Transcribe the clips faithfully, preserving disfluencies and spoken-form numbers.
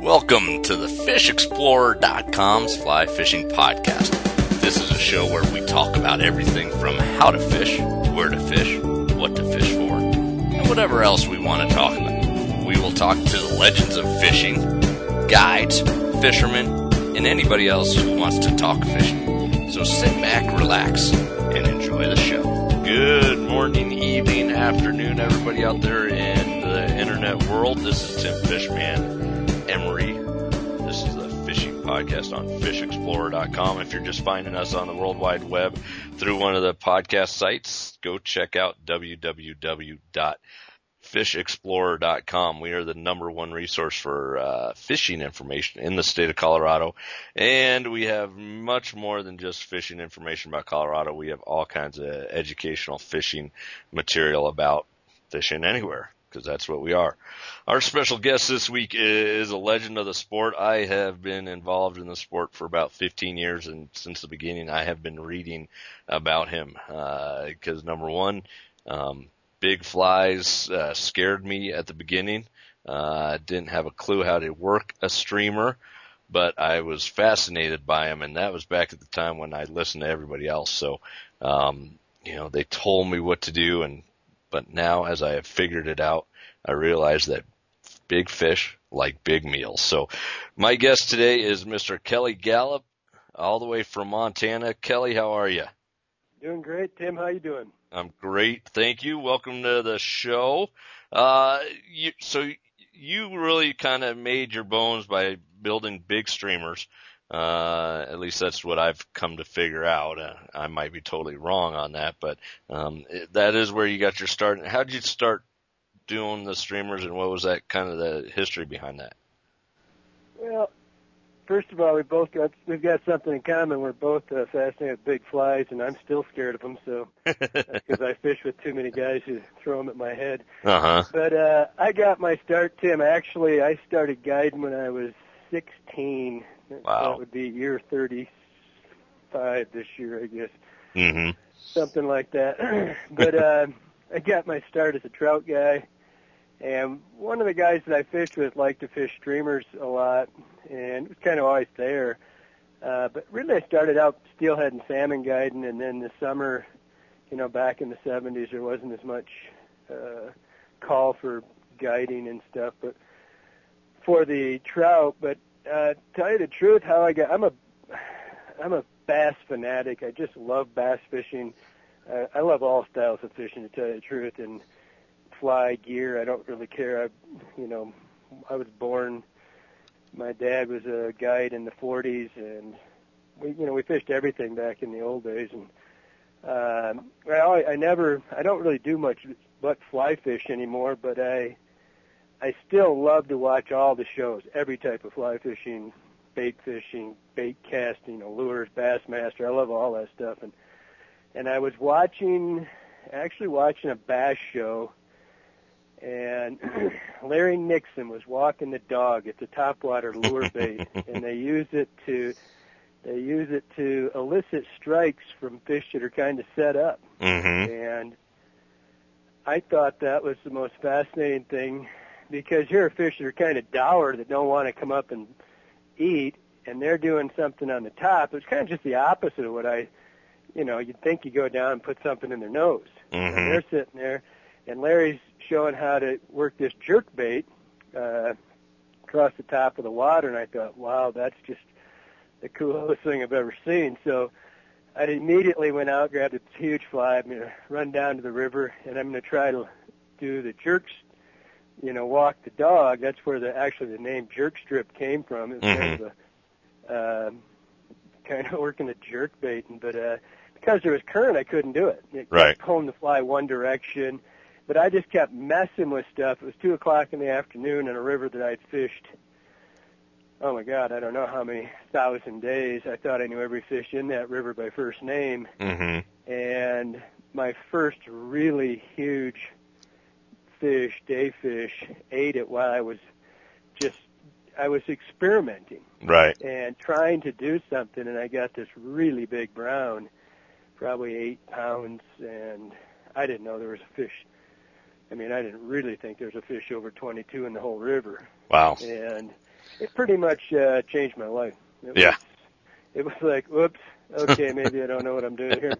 Welcome to the fish explorer dot com's Fly Fishing Podcast. This is a show where we talk about everything from how to fish, where to fish, what to fish for, and whatever else we want to talk about. We will talk to the legends of fishing, guides, fishermen, and anybody else who wants to talk fishing. So sit back, relax, and enjoy the show. Good morning, evening, afternoon, everybody out there in the internet world. This is Tim Fishman Emery. This is the Fishing Podcast on fish explorer dot com. If you're just finding us on the World Wide Web through one of the podcast sites, go check out w w w dot fish explorer dot com. We are the number one resource for uh, fishing information in the state of Colorado, and we have much more than just fishing information about Colorado. We have all kinds of educational fishing material about fishing anywhere, because that's what we are. Our special guest this week is a legend of the sport. I have been involved in the sport for about fifteen years, and since the beginning I have been reading about him, because uh, number one, um, big flies uh, scared me at the beginning. I uh, didn't have a clue how to work a streamer, but I was fascinated by them, and that was back at the time when I listened to everybody else. So, um, you know, they told me what to do, and but now as I have figured it out, I realize that big fish like big meals. So my guest today is Mister Kelly Gallup, all the way from Montana. Kelly, how are you? Doing great, Tim. How you doing? I'm great, thank you. Welcome to the show. Uh, you, so you really kind of made your bones by building big streamers. Uh, at least that's what I've come to figure out. Uh, I might be totally wrong on that, but um, it, that is where you got your start. How did you start doing the streamers, and what was that kind of the history behind that? Well, first of all, we both got we've got something in common. We're both uh, fascinated with big flies, and I'm still scared of them. So because I fish with too many guys who throw them at my head. Uh-huh. But uh, I got my start, Tim. Actually, I started guiding when I was sixteen. Wow. That would be year thirty-five this year, I guess. Mm-hmm. Something like that. But uh, I got my start as a trout guy. And one of the guys that I fished with liked to fish streamers a lot, and it was kind of always there. Uh, but really I started out steelhead and salmon guiding, and then the summer, you know, back in the seventies, there wasn't as much uh, call for guiding and stuff, but for the trout. But uh, tell you the truth, how I got, I'm a, I'm a bass fanatic. I just love bass fishing. Uh, I love all styles of fishing, to tell you the truth, and fly, gear, I don't really care. I, you know, I was born, my dad was a guide in the forties, and we, you know, we fished everything back in the old days. And uh, well, I, I never, I don't really do much but fly fish anymore, but I, I still love to watch all the shows, every type of fly fishing, bait fishing, bait casting, lures, Bassmaster. I love all that stuff. And and I was watching, actually watching a bass show, and Larry Nixon was walking the dog. It's a topwater lure bait, and they use it to they use it to elicit strikes from fish that are kind of set up. Mm-hmm. And I thought that was the most fascinating thing, because here are fish that are kind of dour that don't want to come up and eat, and they're doing something on the top. It's kind of just the opposite of what I, you know, you'd think you go down and put something in their nose. Mm-hmm. And they're sitting there, and Larry's showing how to work this jerk bait uh, across the top of the water, and I thought, wow, that's just the coolest thing I've ever seen. So I immediately went out, grabbed a huge fly. I'm going to run down to the river, and I'm going to try to do the jerks, you know, walk the dog. That's where the actually the name jerk strip came from. It was mm-hmm. kind of a, uh, kind of working the jerk baiting, but uh, because there was current, I couldn't do it. It right. kept pulling the fly one direction. But I just kept messing with stuff. It was two o'clock in the afternoon in a river that I'd fished, oh, my God, I don't know how many thousand days. I thought I knew every fish in that river by first name. Mm-hmm. And my first really huge fish, day fish, ate it while I was just, I was experimenting. Right. And trying to do something, and I got this really big brown, probably eight pounds, and I didn't know there was a fish. I mean, I didn't really think there was a fish over twenty-two in the whole river. Wow. And it pretty much uh, changed my life. It Yeah. Was, it was like, whoops, okay, maybe I don't know what I'm doing here.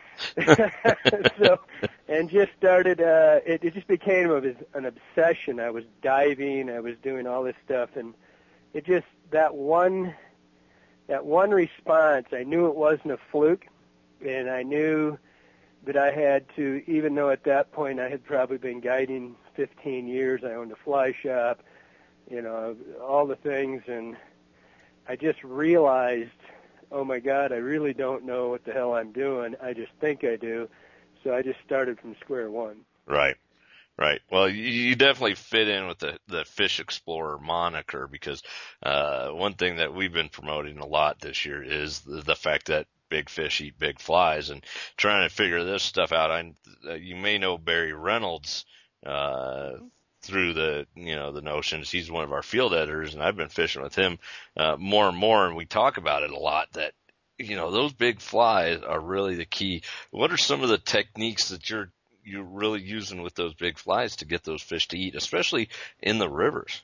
So, and just started, uh, it, it just became a, an obsession. I was diving, I was doing all this stuff, and it just, that one, that one response, I knew it wasn't a fluke, and I knew that I had to, even though at that point I had probably been guiding fifteen years, I owned a fly shop, you know, all the things, and I just realized, oh my God, I really don't know what the hell I'm doing. I just think I do. So I just started from square one. Right. Right. Well, you, you definitely fit in with the, the Fish Explorer moniker because, uh, one thing that we've been promoting a lot this year is the, the fact that big fish eat big flies, and trying to figure this stuff out. I, uh, you may know Barry Reynolds, uh, through the, you know, the notions. He's one of our field editors, and I've been fishing with him, uh, more and more, and we talk about it a lot that, you know, those big flies are really the key. What are some of the techniques that you're you're really using with those big flies to get those fish to eat, especially in the rivers?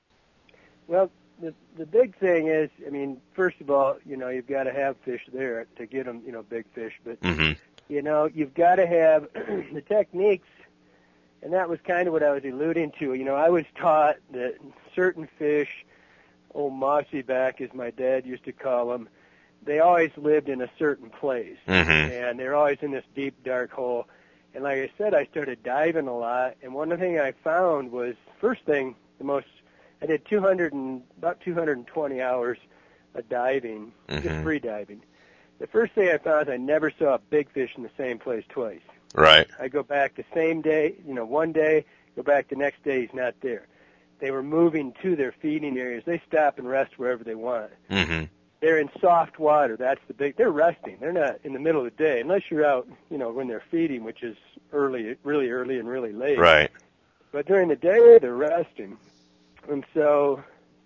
Well, the the big thing is, I mean, first of all, you know, you've got to have fish there to get them, you know, big fish. But, mm-hmm. you know, you've got to have the techniques, and that was kind of what I was alluding to. You know, I was taught that certain fish, old mossy back, as my dad used to call them, they always lived in a certain place, mm-hmm. and they're always in this deep, dark hole. And like I said, I started diving a lot, and one of the things I found was, first thing, the most, I did two hundred and, about two hundred twenty hours of diving, mm-hmm. just free diving. The first thing I found is I never saw a big fish in the same place twice. Right. I go back the same day, you know, one day, go back the next day, he's not there. They were moving to their feeding areas. They stop and rest wherever they want. Mm-hmm. They're in soft water. That's the big. They're resting. They're not in the middle of the day, unless you're out, you know, when they're feeding, which is early, really early and really late. Right. But during the day, they're resting, and so,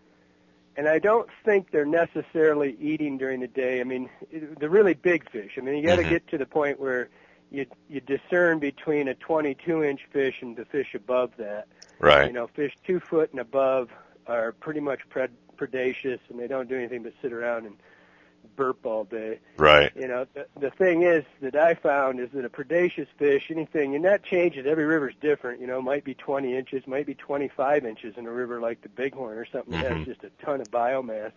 and I don't think they're necessarily eating during the day. I mean, the really big fish. I mean, you got to mm-hmm. get to the point where you you discern between a twenty-two inch fish and the fish above that. Right. You know, fish two foot and above are pretty much pred. predaceous, and they don't do anything but sit around and burp all day. Right. You know, the, the thing is that I found is that a predaceous fish, anything, and that changes. Every river's different. You know, might be twenty inches, might be twenty-five inches in a river like the Bighorn or something mm-hmm. that has just a ton of biomass.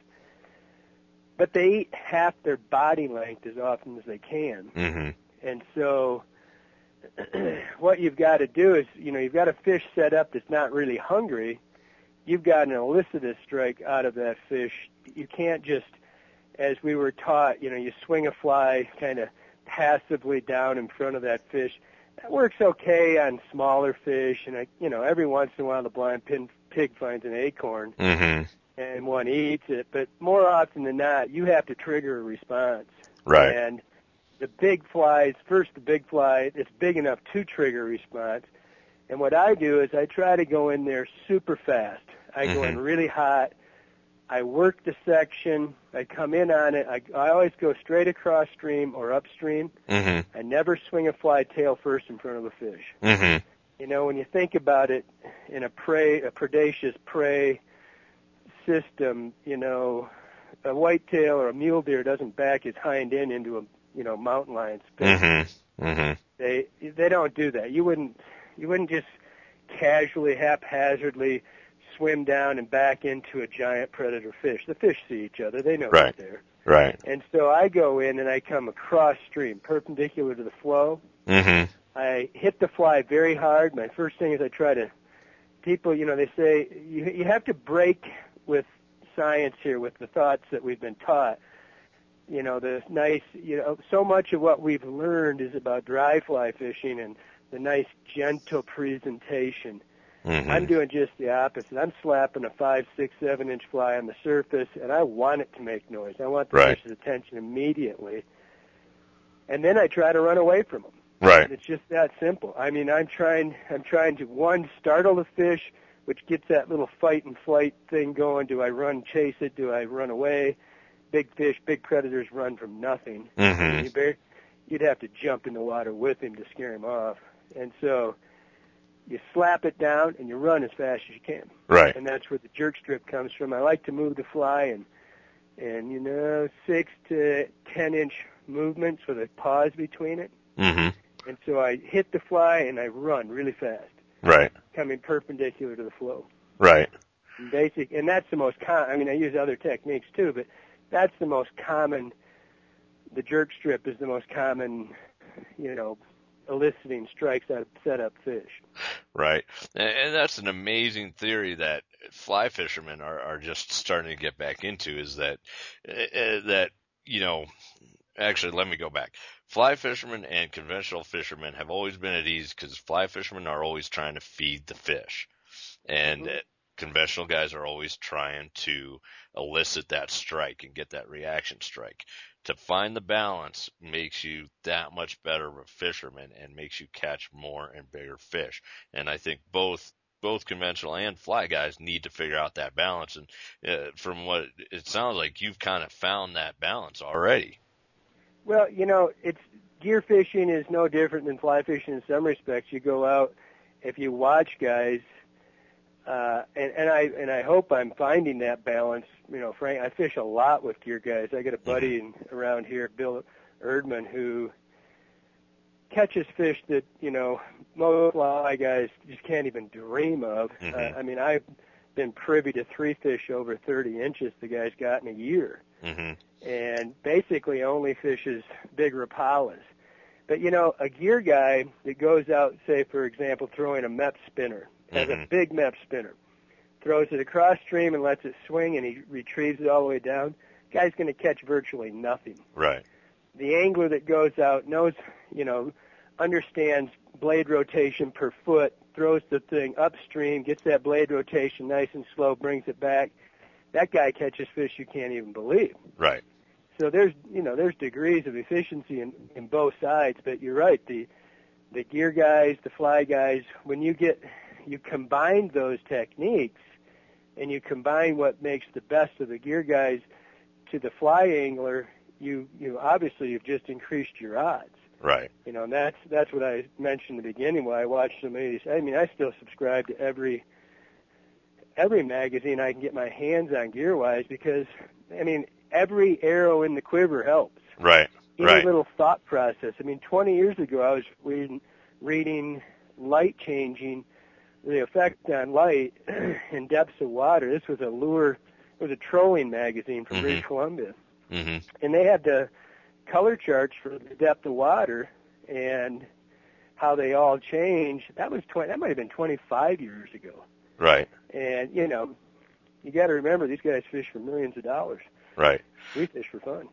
But they eat half their body length as often as they can. Mm-hmm. And so what you've got to do is, you know, you've got a fish set up that's not really hungry. You've got an elicitous strike out of that fish. You can't just, as we were taught, you know, you swing a fly kind of passively down in front of that fish. That works okay on smaller fish, and, you know, every once in a while the blind pin, pig finds an acorn mm-hmm. and one eats it. But more often than not, you have to trigger a response. Right. And the big flies, first the big fly, it's big enough to trigger a response. And what I do is I try to go in there super fast. I mm-hmm. go in really hot. I work the section. I come in on it. I, I always go straight across stream or upstream. Mm-hmm. I never swing a fly tail first in front of a fish. Mm-hmm. You know, when you think about it in a prey, a predaceous prey system, you know, a whitetail or a mule deer doesn't back his hind end into a, you know, mountain lion's face. Mm-hmm. Mm-hmm. They they don't do that. You wouldn't you wouldn't just casually, haphazardly swim down and back into a giant predator fish. The fish see each other. They know right. they're there. Right. And so I go in and I come across stream, perpendicular to the flow. Mm-hmm. I hit the fly very hard. My first thing is I try to, people, you know, they say you, you have to break with science here, with the thoughts that we've been taught. You know, the nice, you know, so much of what we've learned is about dry fly fishing and the nice, gentle presentation. Mm-hmm. I'm doing just the opposite. I'm slapping a five, six, seven inch fly on the surface, and I want it to make noise. I want the right. fish's attention immediately. And then I try to run away from them. Right. And it's just that simple. I mean, I'm trying, I'm trying to, one, startle the fish, which gets that little fight and flight thing going. Do I run, chase it? Do I run away? Big fish, big predators run from nothing. Mm-hmm. You'd have to jump in the water with him to scare him off. And so you slap it down and you run as fast as you can. Right. And that's where the jerk strip comes from. I like to move the fly and, and you know, six to ten inch movements with a pause between it. Mm-hmm. And so I hit the fly and I run really fast. Right. Coming perpendicular to the flow. Right. And basic, and that's the most common. I mean, I use other techniques too, but that's the most common. The jerk strip is the most common, you know, eliciting strikes out of set-up fish. Right. And, and that's an amazing theory that fly fishermen are, are just starting to get back into, is that, uh, that, you know, actually, let me go back. Fly fishermen and conventional fishermen have always been at ease because fly fishermen are always trying to feed the fish. And mm-hmm. conventional guys are always trying to elicit that strike and get that reaction strike. To find the balance makes you that much better of a fisherman and makes you catch more and bigger fish. And I think both both conventional and fly guys need to figure out that balance. And uh, from what it sounds like, you've kind of found that balance already. Well, you know, it's gear fishing is no different than fly fishing in some respects. You go out, if you watch guys, uh, and, and I and I hope I'm finding that balance. You know, Frank, I fish a lot with gear guys. I got a buddy in, around here, Bill Erdman, who catches fish that, you know, most fly guys just can't even dream of. Mm-hmm. Uh, I mean, I've been privy to three fish over thirty inches the guy's got in a year. Mm-hmm. And basically only fishes big rapalas. But, you know, a gear guy that goes out, say, for example, throwing a Mepps spinner, has mm-hmm. a big Mepps spinner, throws it across stream and lets it swing, and he retrieves it all the way down, guy's going to catch virtually nothing. Right. The angler that goes out knows, you know, understands blade rotation per foot, throws the thing upstream, gets that blade rotation nice and slow, brings it back. That guy catches fish you can't even believe. Right. So there's, you know, there's degrees of efficiency in, in both sides, but you're right. The the gear guys, the fly guys, when you get, you combine those techniques, and you combine what makes the best of the gear guys to the fly angler, you you obviously you've just increased your odds. Right. You know, and that's that's what I mentioned in the beginning when I watched so many. I mean, I still subscribe to every every magazine I can get my hands on gear-wise because, I mean, every arrow in the quiver helps. Right. Any right. little thought process. I mean, twenty years ago I was reading, reading light changing, the effect on light and depths of water. This was a lure, it was a trolling magazine from mm-hmm. British Columbia. Mm-hmm. And they had the color charts for the depth of water and how they all change. That was twenty, that might have been twenty-five years ago. Right. And, you know, you got to remember, these guys fish for millions of dollars. Right. We fish for fun.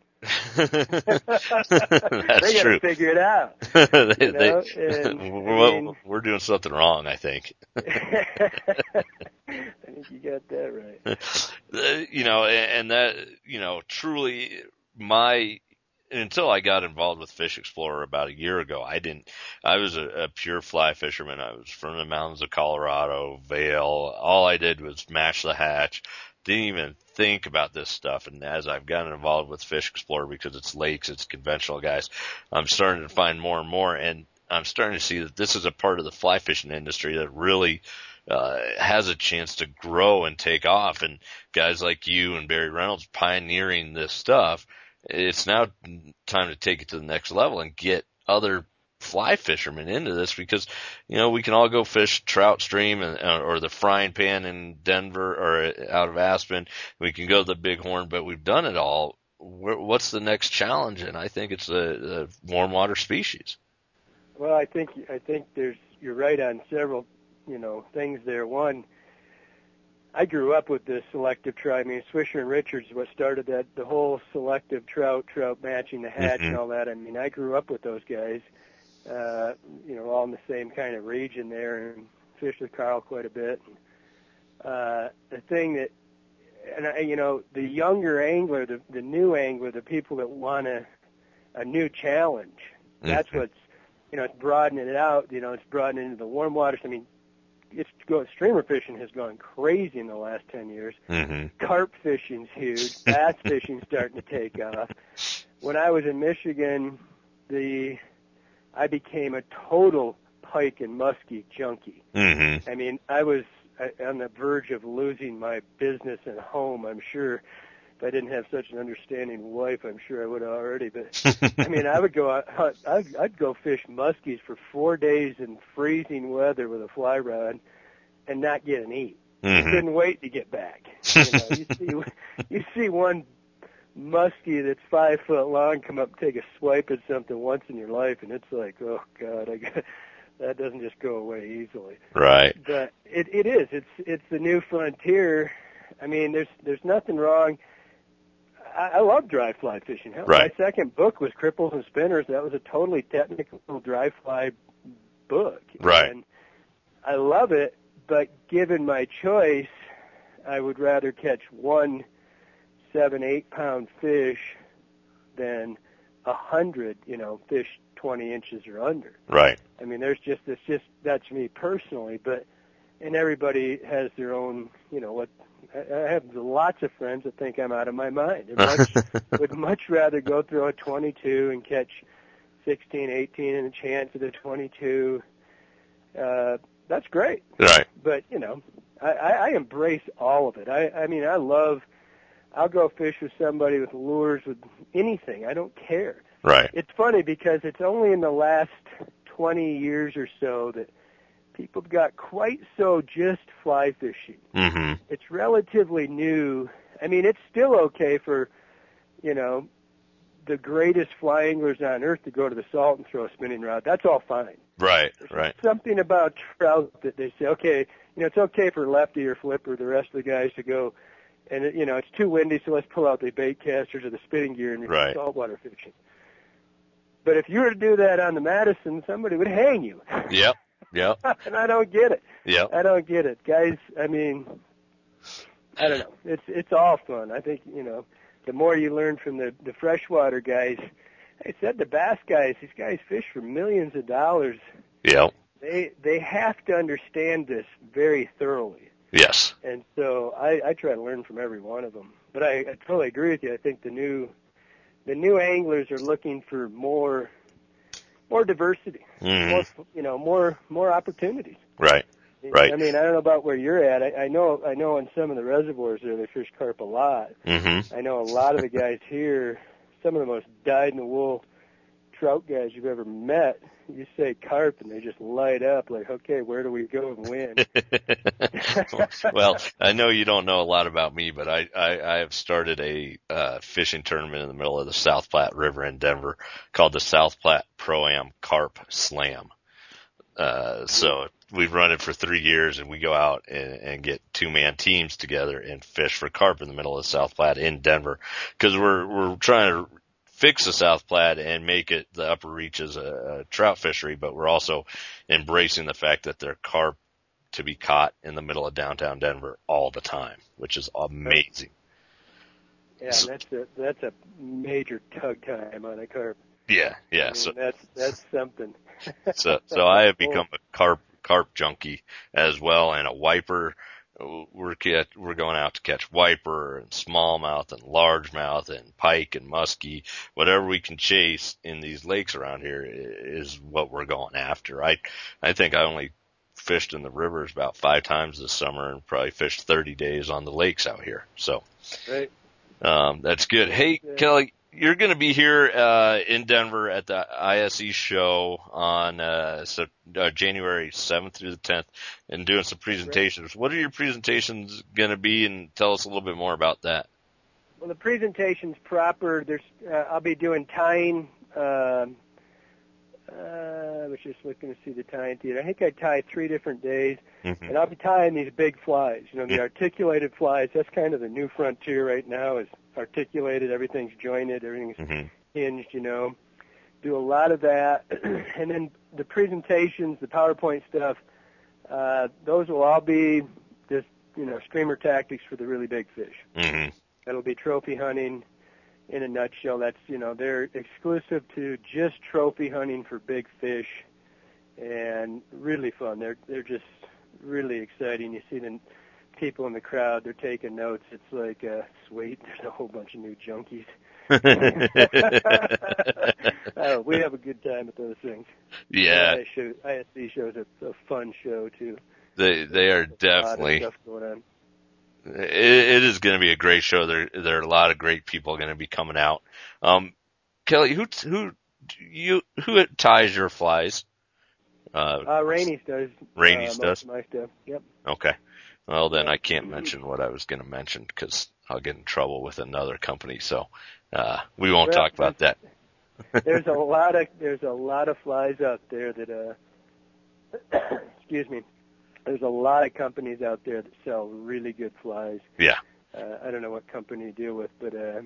That's they got true. to figure it out. they, you know? they, and, well, I mean, we're doing something wrong, I think. I think you got that right. You know, and that, you know, truly my, until I got involved with Fish Explorer about a year ago, I didn't, I was a, a pure fly fisherman. I was from the mountains of Colorado, Vail. All I did was mash the hatch. Didn't even think about this stuff. And as I've gotten involved with Fish Explorer, because it's lakes, it's conventional guys, I'm starting to find more and more. And I'm starting to see that this is a part of the fly fishing industry that really uh, has a chance to grow and take off. And guys like you and Barry Reynolds pioneering this stuff, it's now time to take it to the next level and get other fly fishermen into this, because, you know, we can all go fish trout stream and, or the Frying Pan in Denver or out of Aspen. We can go to the Bighorn, but we've done it all. What's the next challenge? And I think it's the, the warm water species. Well, I think, I think there's, you're right on several, you know, things there. One, I grew up with the selective trout. I mean, Swisher and Richards is what started that, the whole selective trout, trout matching the hatch mm-hmm. and all that. I mean, I grew up with those guys, uh, you know, all in the same kind of region there, and fished with Carl quite a bit. Uh, the thing that, and I, you know, the younger angler, the, the new angler, the people that want a, a new challenge, that's mm-hmm. what's, you know, it's broadening it out. You know, it's broadening into the warm waters. I mean, it's go, streamer fishing has gone crazy in the last ten years. Mm-hmm. Carp fishing's huge. Bass fishing's starting to take off. When I was in Michigan, the I became a total pike and muskie junkie. Mm-hmm. I mean, I was on the verge of losing my business and home, I'm sure. If I didn't have such an understanding wife, I'm sure I would have already. But, I mean, I would go out, I'd, I'd go fish muskies for four days in freezing weather with a fly rod and not get an eat. Mm-hmm. I couldn't wait to get back. You know, you see, you see one muskie that's five foot long come up and take a swipe at something once in your life, and it's like, oh God, I got, that doesn't just go away easily. Right. But it it is. It's it's the new frontier. I mean, there's there's nothing wrong. I, I love dry fly fishing. Hell, right. My second book was Cripples and Spinners. That was a totally technical dry fly book. Right. And I love it. But given my choice, I would rather catch one seven, eight pound fish than a hundred, you know, fish twenty inches or under. Right. I mean, there's just, it's just, that's me personally, but, and everybody has their own, you know, what, I, I have lots of friends that think I'm out of my mind. They much, would much rather go throw a twenty-two and catch sixteen, eighteen and a chance at a twenty-two. Uh, That's great. Right. But, you know, I, I, I embrace all of it. I, I mean, I love, I'll go fish with somebody with lures, with anything. I don't care. Right. It's funny because it's only in the last twenty years or so that people have got quite so just fly fishing. Mm-hmm. It's relatively new. I mean, it's still okay for, you know, the greatest fly anglers on earth to go to the salt and throw a spinning rod. That's all fine. Right, There's right. something about trout that they say, okay, you know, it's okay for Lefty or Flipper, the rest of the guys to go, and, you know, it's too windy, so let's pull out the bait casters or the spinning gear and right. saltwater fishing. But if you were to do that on the Madison, somebody would hang you. Yep, yep. And I don't get it. Yep. I don't get it. Guys, I mean, I don't know. It's it's all fun. I think, you know, the more you learn from the, the freshwater guys, I said the bass guys, these guys fish for millions of dollars. Yep. They they have to understand this very thoroughly. Yes. And so I, I try to learn from every one of them. But I, I totally agree with you. I think the new the new anglers are looking for more more diversity, mm-hmm. more you know more more opportunities. Right. Right. I mean, I don't know about where you're at. I, I know I know in some of the reservoirs there they fish carp a lot. Mm-hmm. I know a lot of the guys here, some of the most dyed-in-the-wool trout guys you've ever met. You say carp and they just light up like, okay, where do we go and win? Well, I know you don't know a lot about me, but I, I, I have started a uh, fishing tournament in the middle of the South Platte River in Denver called the South Platte Pro-Am Carp Slam. Uh, so we've run it for three years and we go out and, and get two-man teams together and fish for carp in the middle of the South Platte in Denver because we're, we're trying to fix the South Platte and make it the upper reaches a, a trout fishery, but we're also embracing the fact that there are carp to be caught in the middle of downtown Denver all the time, which is amazing. Yeah, so, that's a that's a major tug time on a carp. Yeah, yeah. I mean, so that's that's something. so so I have become a carp carp junkie as well, and a wiper. We're get, we're going out to catch wiper and smallmouth and largemouth and pike and muskie. Whatever we can chase in these lakes around here is what we're going after. I I think I only fished in the rivers about five times this summer and probably fished thirty days on the lakes out here. So right. um, that's good. Hey, yeah. Kelly, you're going to be here uh, in Denver at the I S E show on uh, so, uh, January seventh through the tenth and doing some presentations. Right. What are your presentations going to be, and tell us a little bit more about that? Well, the presentation's proper. There's uh, I'll be doing tying. Uh, uh, I was just looking to see the tying theater. I think I tie three different days, mm-hmm. and I'll be tying these big flies. You know, the mm-hmm. articulated flies. That's kind of the new frontier right now. Is articulated, everything's jointed, everything's mm-hmm. hinged, you know. Do a lot of that. And then the presentations, the PowerPoint stuff, uh, those will all be just, you know, streamer tactics for the really big fish. Mm-hmm. That'll be trophy hunting in a nutshell. That's, you know, they're exclusive to just trophy hunting for big fish and really fun. They're, they're just really exciting. You see the people in the crowd, they're taking notes. It's like, uh, sweet, there's a whole bunch of new junkies. Oh, we have a good time at those things. Yeah. I S C shows are a fun show, too. They they are definitely. A lot of stuff going on. It, it is going to be a great show. There there are a lot of great people going to be coming out. Um, Kelly, who who you who ties your flies? Uh, uh Rainey's does. Rainey's uh, does. My stuff. Yep. Okay. Well, then I can't mention what I was going to mention because I'll get in trouble with another company. So uh, we won't well, talk about that. there's a lot of there's a lot of flies out there that uh, excuse me. There's a lot of companies out there that sell really good flies. Yeah. Uh, I don't know what company you deal with, but uh,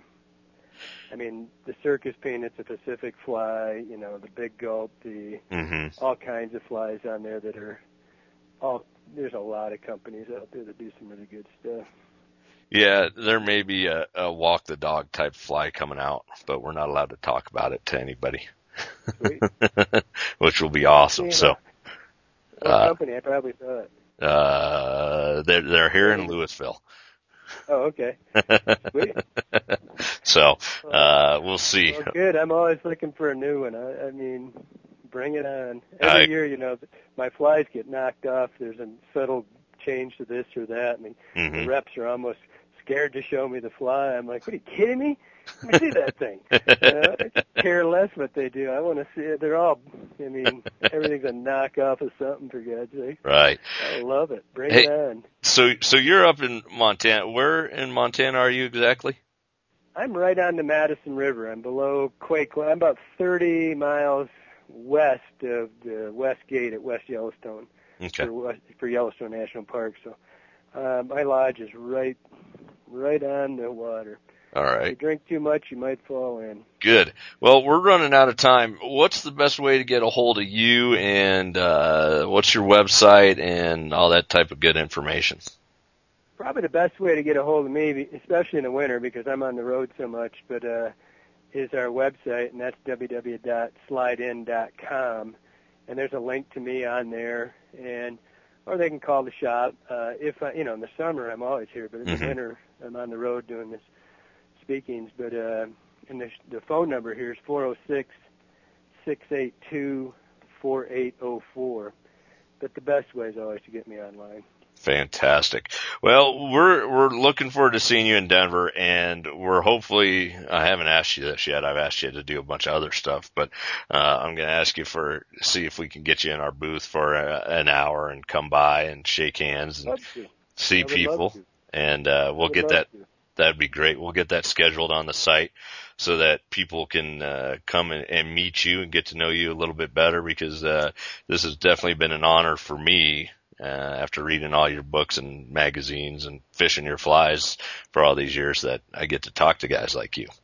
I mean the Circus Peanuts, the Pacific Fly, you know, the Big Gulp, the mm-hmm. all kinds of flies on there that are all. There's a lot of companies out there that do some really good stuff. Yeah, there may be a, a walk the dog type fly coming out, but we're not allowed to talk about it to anybody, which will be awesome. So, what uh, company? I probably saw it. Uh, they're they're here in Louisville. Oh, okay. Sweet. So, uh, we'll see. Well, good. I'm always looking for a new one. I, I mean. Bring it on. Every I, year, you know, my flies get knocked off. There's a subtle change to this or that. I mean, mm-hmm. the reps are almost scared to show me the fly. I'm like, what are you kidding me? Let me see that thing. You know, I care less what they do. I want to see it. They're all, I mean, everything's a knockoff of something, for God's sake. Right. I love it. Bring hey, it on. So, so you're up in Montana. Where in Montana are you exactly? I'm right on the Madison River. I'm below Quake. I'm about thirty miles west of the West Gate at West Yellowstone, okay. for, West, for Yellowstone National Park. So uh, my lodge is right, right on the water. All right. If you drink too much, you might fall in. Good. Well, we're running out of time. What's the best way to get a hold of you, and uh, what's your website and all that type of good information? Probably the best way to get a hold of me, especially in the winter because I'm on the road so much, but uh, is our website, and that's w w w dot slide in dot com, and there's a link to me on there, and or they can call the shop. Uh, if I, you know, in the summer I'm always here, but in mm-hmm. the winter I'm on the road doing this speakings. But uh, and the, the phone number here is four oh six, six eight two, four eight oh four. But the best way is always to get me online. Fantastic. Well, we're we're looking forward to seeing you in Denver, and we're hopefully, I haven't asked you this yet, I've asked you to do a bunch of other stuff, but uh, I'm going to ask you for, see if we can get you in our booth for a, an hour and come by and shake hands and see people, and uh, we'll get that, to. That'd be great. We'll get that scheduled on the site so that people can uh, come and, and meet you and get to know you a little bit better, because uh, this has definitely been an honor for me. Uh, after reading all your books and magazines and fishing your flies for all these years, that I get to talk to guys like you.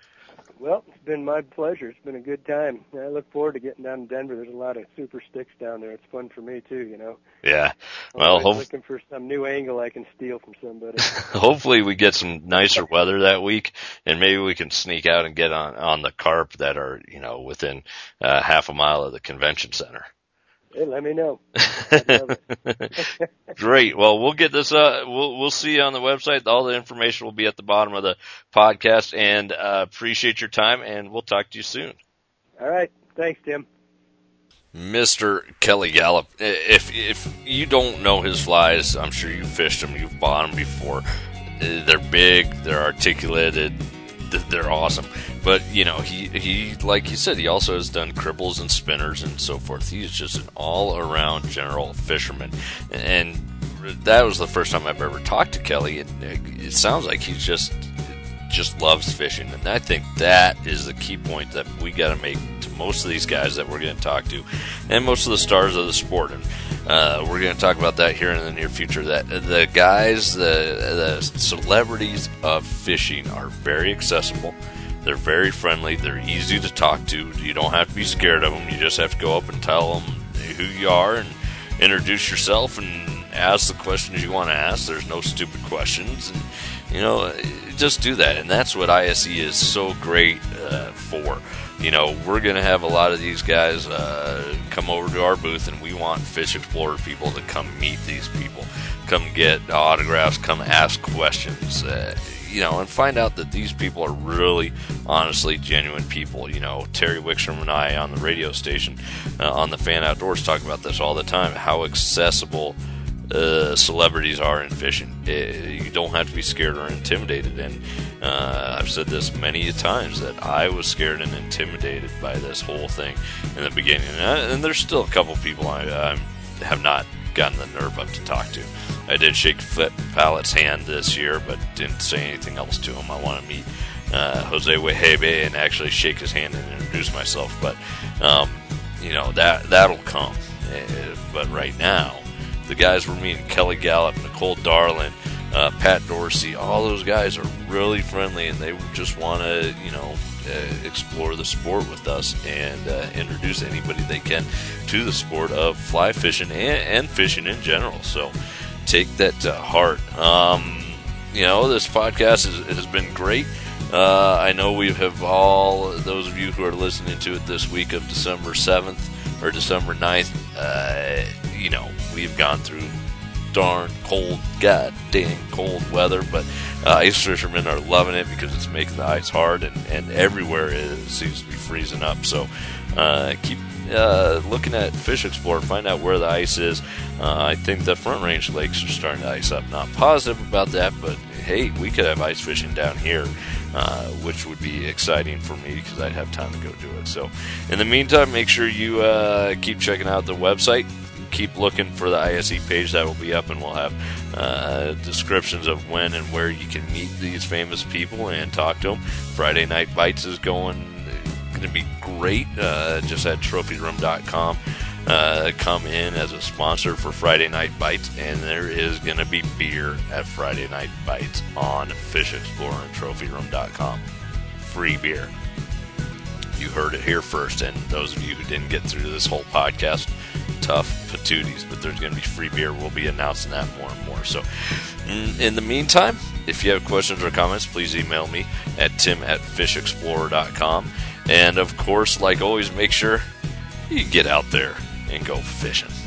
Well, it's been my pleasure. It's been a good time. I look forward to getting down to Denver. There's a lot of super sticks down there. It's fun for me too, you know. Yeah. I'm well, hope- looking for some new angle I can steal from somebody. Hopefully we get some nicer weather that week, and maybe we can sneak out and get on on the carp that are, you know, within uh, half a mile of the convention center. Hey, let me know. Great. Well, we'll get this, uh, we'll, we'll see you on the website. All the information will be at the bottom of the podcast, and, uh, appreciate your time, and we'll talk to you soon. All right. Thanks, Tim. Mister Kelly Gallup. If, if you don't know his flies, I'm sure you've fished them, you've bought them before. They're big, they're articulated, they're awesome. But, you know, he, he, like you said, he also has done cribbles and spinners and so forth. He's just an all-around general fisherman. And that was the first time I've ever talked to Kelly. And it sounds like he just, just loves fishing. And I think that is the key point that we got to make to most of these guys that we're going to talk to, and most of the stars of the sport. And uh, we're going to talk about that here in the near future. That the guys, the, the celebrities of fishing are very accessible. They're very friendly. They're easy to talk to. You don't have to be scared of them. You just have to go up and tell them who you are and introduce yourself and ask the questions you want to ask. There's no stupid questions. And, you know, just do that. And that's what I S E is so great uh, for. You know, we're going to have a lot of these guys uh, come over to our booth, and we want Fish Explorer people to come meet these people. Come get autographs. Come ask questions. Uh, you know, and find out that these people are really, honestly, genuine people. You know, Terry Wickstrom and I on the radio station, uh, on the Fan Outdoors, talk about this all the time, how accessible uh, celebrities are in fishing. It, you don't have to be scared or intimidated, and uh, I've said this many times that I was scared and intimidated by this whole thing in the beginning, and, I, and there's still a couple people I, I have not gotten the nerve up to talk to. I did shake Flip Pallett's hand this year, but didn't say anything else to him. I want to meet uh, Jose Wehebe and actually shake his hand and introduce myself, but um, you know, that that'll come. Uh, but right now, the guys we're meeting, Kelly Gallup, Nicole Darlin, uh, Pat Dorsey, all those guys are really friendly, and they just want to, you know, uh, explore the sport with us and uh, introduce anybody they can to the sport of fly fishing and, and fishing in general. So take that to heart. Um, you know, this podcast is, has been great. Uh, I know we have all, those of you who are listening to it this week of December seventh or December ninth, uh, you know, we've gone through darn cold, goddamn cold weather, but uh, ice fishermen are loving it because it's making the ice hard, and, and everywhere it seems to be freezing up. So uh, keep uh, looking at Fish Explorer, find out where the ice is. Uh, I think the Front Range lakes are starting to ice up. Not positive about that, but hey, we could have ice fishing down here, uh, which would be exciting for me because I'd have time to go do it. So in the meantime, make sure you uh, keep checking out the website. Keep looking for the I S E page that will be up, and we'll have uh, descriptions of when and where you can meet these famous people and talk to them. Friday Night Bites is going going to be great. Uh, just had trophy room dot com uh, come in as a sponsor for Friday Night Bites, and there is going to be beer at Friday Night Bites on Fish Explorer and trophy room dot com. Free beer. You heard it here first, and those of you who didn't get through this whole podcast, tough patooties, but there's going to be free beer. We'll be announcing that more and more. So in the meantime, if you have questions or comments, please email me at tim at fish explorer dot com. And of course, like always, make sure you get out there and go fishing.